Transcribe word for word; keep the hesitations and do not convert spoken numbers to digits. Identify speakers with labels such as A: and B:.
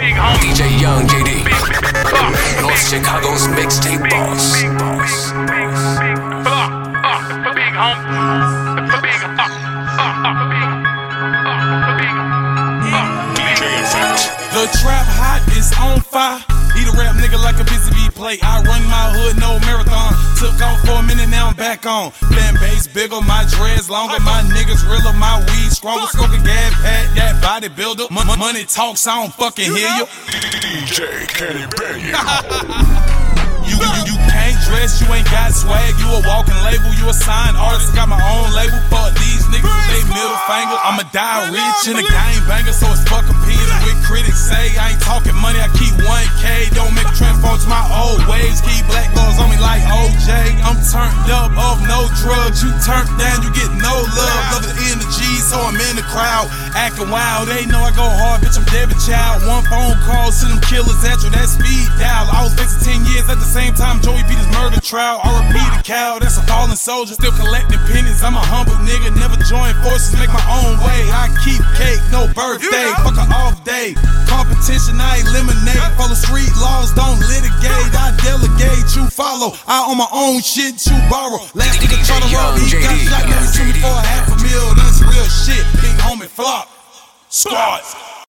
A: D J Young J D, North Chicago's mixtape boss.
B: The trap hot is on fire. Eat a rap nigga like a busy bee play. I run my hood, no marathon. Took off for a minute, now I'm back on. Fan base bigger, my dreads longer. My niggas realer, my weed stronger. Smoking gas, pad that bodybuilder. M- money talks, I don't fucking hear you.
A: D J Kenny Bang.
B: You, you, you can't dress, you ain't got swag. You a walking label, you a signed artist. Got my own label, fuck these niggas with they middle finger. I'ma die rich in a game banger, so it's fucking competing with critics say. I ain't talking money, I keep one K. Don't make a transform to my old ways. Keep black girls on me like O J. I'm turned up off no drugs. You turned down, you get no love. Love the energy, so I'm in the crowd. Acting wild, they know I go hard, bitch, I'm Debbie Child. One phone call, send them killers at you, that speed dial. I was facing ten years at the same time Joey beat his murder trial. I repeat a cow, that's a fallen soldier. Still collecting pennies, I'm a humble nigga. Never join forces, make my own way. I keep cake, no birthday, fuck a off day. Competition, I eliminate. Follow street laws, don't litigate. I delegate, you follow. I own my own shit, you borrow. Last nigga try to roll, he got shot, never shoot me for a half a mil. That's real shit, big homie flop. Squad.